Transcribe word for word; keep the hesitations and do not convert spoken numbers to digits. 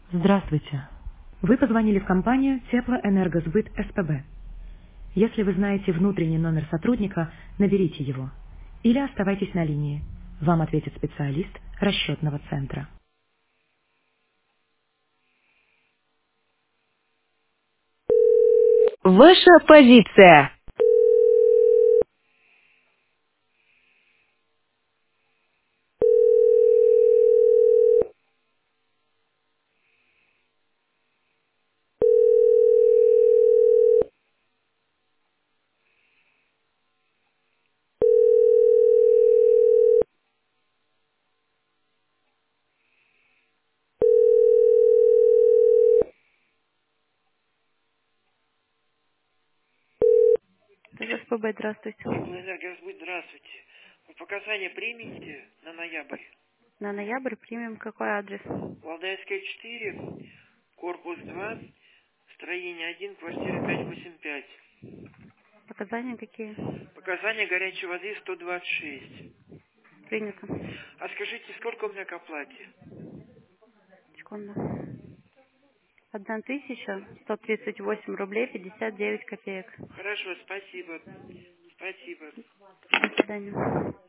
Здравствуйте. Вы позвонили в компанию Теплоэнергосбыт СПБ. Если вы знаете внутренний номер сотрудника, наберите его. Или оставайтесь на линии. Вам ответит специалист расчетного центра. Ваша позиция. СПБ, здравствуйте. Теплоэнергосбыт, здравствуйте. Вы показания примете на ноябрь? На ноябрь примем какой адрес? Валдайская четыре, корпус два, строение один, квартира пятьсот восемьдесят пять. Показания какие? Показания горячей воды сто двадцать шесть. Принято. А скажите, сколько у меня к оплате? Секунду. Одна тысяча сто тридцать восемь рублей пятьдесят девять копеек. Хорошо, спасибо. Спасибо. До свидания.